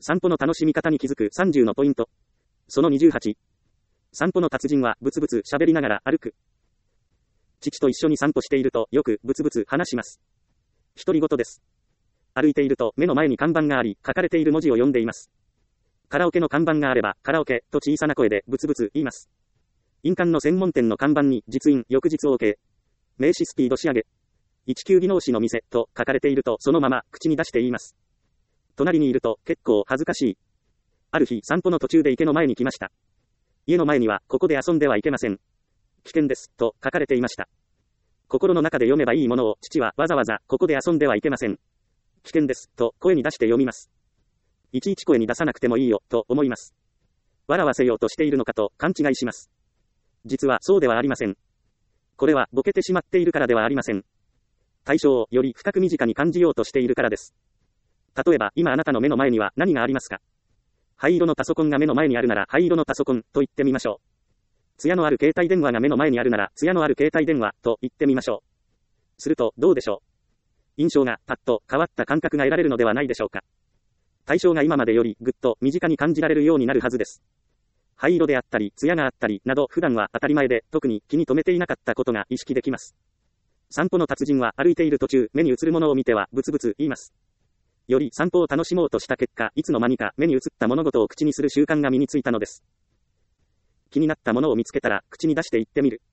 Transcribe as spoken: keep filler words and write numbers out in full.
散歩の楽しみ方に気づくさんじゅうのポイント。そのにじゅうはち。散歩の達人はブツブツ喋りながら歩く。父と一緒に散歩しているとよくブツブツ話します。独り言です。歩いていると目の前に看板があり、書かれている文字を読んでいます。カラオケの看板があれば、カラオケと小さな声でブツブツ言います。印鑑の専門店の看板に実印、翌日 OK。名刺スピード仕上げ。一級技能士の店と書かれているとそのまま口に出して言います。隣にいると結構恥ずかしい。ある日散歩の途中で池の前に来ました。家の前にはここで遊んではいけません。危険です、と書かれていました。心の中で読めばいいものを父はわざわざここで遊んではいけません。危険です、と声に出して読みます。いちいち声に出さなくてもいいよ、と思います。笑わせようとしているのかと勘違いします。実はそうではありません。これはボケてしまっているからではありません。対象をより深く身近に感じようとしているからです。例えば今あなたの目の前には何がありますか？灰色のパソコンが目の前にあるなら灰色のパソコンと言ってみましょう。艶のある携帯電話が目の前にあるなら艶のある携帯電話と言ってみましょう。するとどうでしょう。印象がパッと変わった感覚が得られるのではないでしょうか。対象が今までよりぐっと身近に感じられるようになるはずです。灰色であったり艶があったりなど普段は当たり前で特に気に留めていなかったことが意識できます。散歩の達人は歩いている途中目に映るものを見てはブツブツ言います。より散歩を楽しもうとした結果、いつの間にか目に映った物事を口にする習慣が身についたのです。気になったものを見つけたら口に出して言ってみる。